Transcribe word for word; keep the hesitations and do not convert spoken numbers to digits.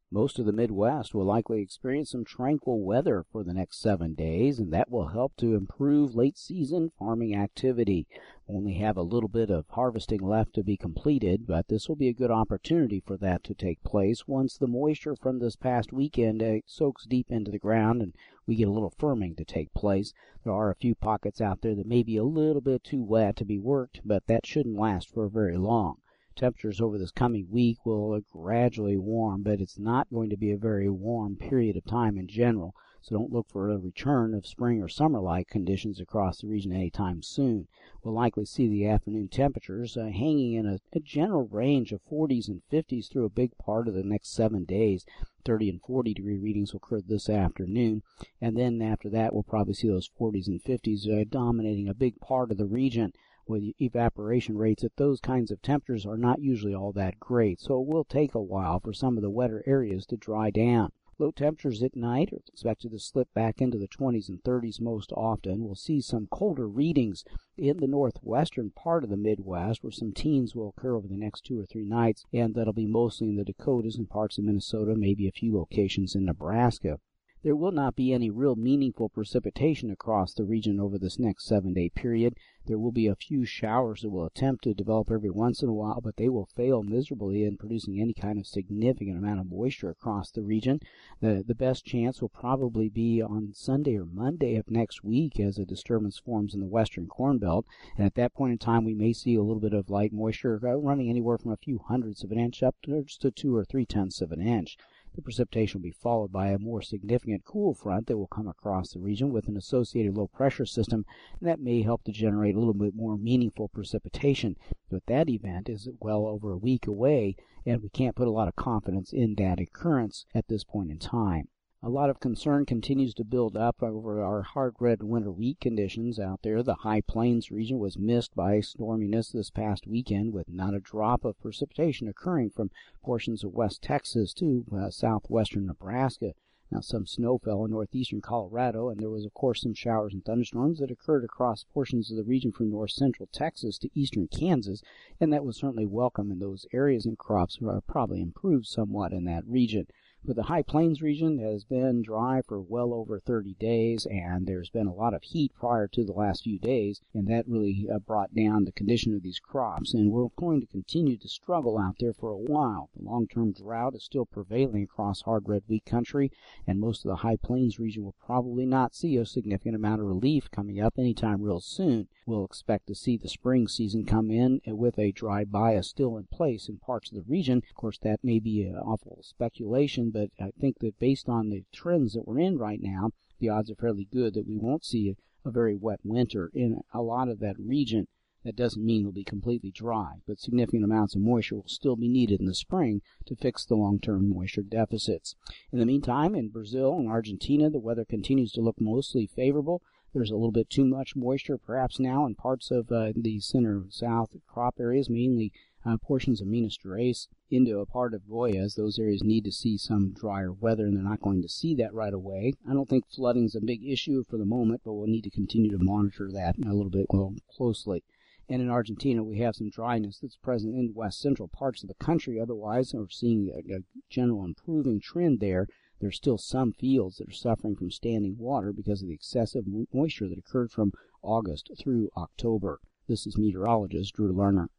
Most of the Midwest will likely experience some tranquil weather for the next seven days, and that will help to improve late-season farming activity. We'll only have a little bit of harvesting left to be completed, but this will be a good opportunity for that to take place once the moisture from this past weekend uh, soaks deep into the ground and we get a little firming to take place. There are a few pockets out there that may be a little bit too wet to be worked, but that shouldn't last for very long. Temperatures over this coming week will gradually warm, but it's not going to be a very warm period of time in general, so don't look for a return of spring or summer-like conditions across the region anytime soon. We'll likely see the afternoon temperatures uh, hanging in a, a general range of forties and fifties through a big part of the next seven days. thirty and forty degree readings will occur this afternoon, and then after that we'll probably see those forties and fifties uh, dominating a big part of the region. With evaporation rates at those kinds of temperatures are not usually all that great, so it will take a while for some of the wetter areas to dry down. Low temperatures at night are expected to slip back into the twenties and thirties most often. We'll see some colder readings in the northwestern part of the Midwest, where some teens will occur over the next two or three nights, and that'll be mostly in the Dakotas and parts of Minnesota, maybe a few locations in Nebraska. There will not be any real meaningful precipitation across the region over this next seven-day period. There will be a few showers that will attempt to develop every once in a while, but they will fail miserably in producing any kind of significant amount of moisture across the region. The, the best chance will probably be on Sunday or Monday of next week as a disturbance forms in the western Corn Belt, and at that point in time we may see a little bit of light moisture running anywhere from a few hundredths of an inch up to just two or three tenths of an inch. The precipitation will be followed by a more significant cool front that will come across the region with an associated low-pressure system, and that may help to generate a little bit more meaningful precipitation. But that event is well over a week away, and we can't put a lot of confidence in that occurrence at this point in time. A lot of concern continues to build up over our hard red winter wheat conditions out there. The High Plains region was missed by storminess this past weekend, with not a drop of precipitation occurring from portions of West Texas to uh, southwestern Nebraska. Now, some snow fell in northeastern Colorado, and there was, of course, some showers and thunderstorms that occurred across portions of the region from north central Texas to eastern Kansas, and that was certainly welcome in those areas, and crops uh, probably improved somewhat in that region. But the High Plains region has been dry for well over thirty days, and there's been a lot of heat prior to the last few days, and that really uh, brought down the condition of these crops, and we're going to continue to struggle out there for a while. The long-term drought is still prevailing across hard red wheat country, and most of the High Plains region will probably not see a significant amount of relief coming up anytime real soon. We'll expect to see the spring season come in with a dry bias still in place in parts of the region. Of course, that may be an awful speculation, but I think that based on the trends that we're in right now, the odds are fairly good that we won't see a, a very wet winter in a lot of that region. That doesn't mean it'll be completely dry, but significant amounts of moisture will still be needed in the spring to fix the long-term moisture deficits. In the meantime, in Brazil and Argentina, the weather continues to look mostly favorable. There's a little bit too much moisture perhaps now in parts of uh, the center-south crop areas, mainly uh, portions of Minas Gerais into a part of Goiás. Those areas need to see some drier weather, and they're not going to see that right away. I don't think flooding is a big issue for the moment, but we'll need to continue to monitor that a little bit more closely. And in Argentina, we have some dryness that's present in west central parts of the country. Otherwise, we're seeing a, a general improving trend there. There's still some fields that are suffering from standing water because of the excessive moisture that occurred from August through October. This is meteorologist Drew Lerner.